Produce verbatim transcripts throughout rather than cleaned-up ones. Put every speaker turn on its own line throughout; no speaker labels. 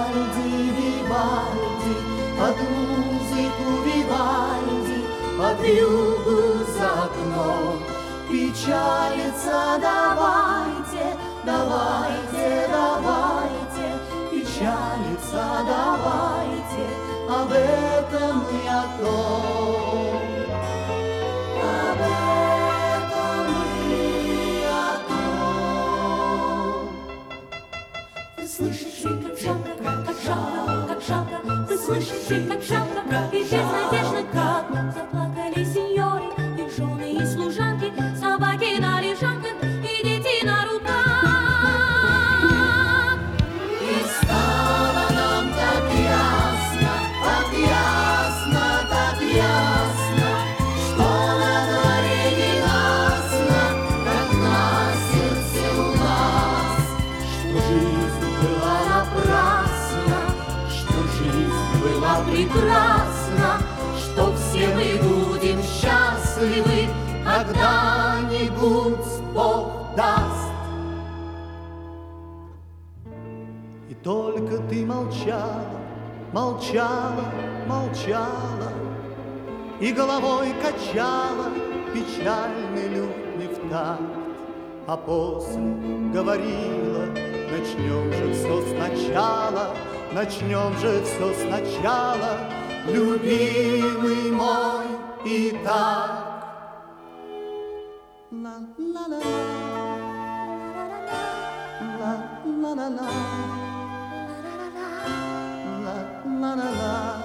Вивальди, Вивальди, под музыку Вивальди, под вьюгу за окном. Печалиться давайте, давайте, давайте, печалиться давайте, об этом и о том, об этом и о том. Ты слышишь, и как жалко, как жалко, как жалко, ты слышишь, и как жалко, и безнадежно, как заплакали сеньоры, их жены и служанки, собаки на лежанках и дети на руках. И стало нам так ясно, так ясно, так ясно, что на дворе ненастно, как на сердце у нас, что жизнь была напрасна, что жизнь была прекрасна, что все мы будем счастливы, когда-нибудь Бог даст. И только ты молчала, молчала, молчала, и головой качала печальный лютный в такт, а после говорила: начнем же все сначала, начнем же все сначала, любимый мой, и так. La la la la la la la la la la la.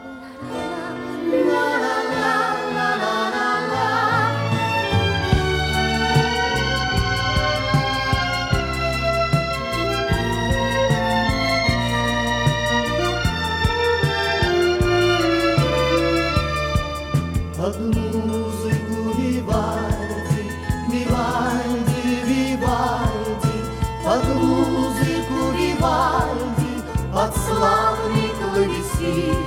Под музыку Вивальди, Вивальди, Вивальди, под музыку Вивальди, под славный клавесин.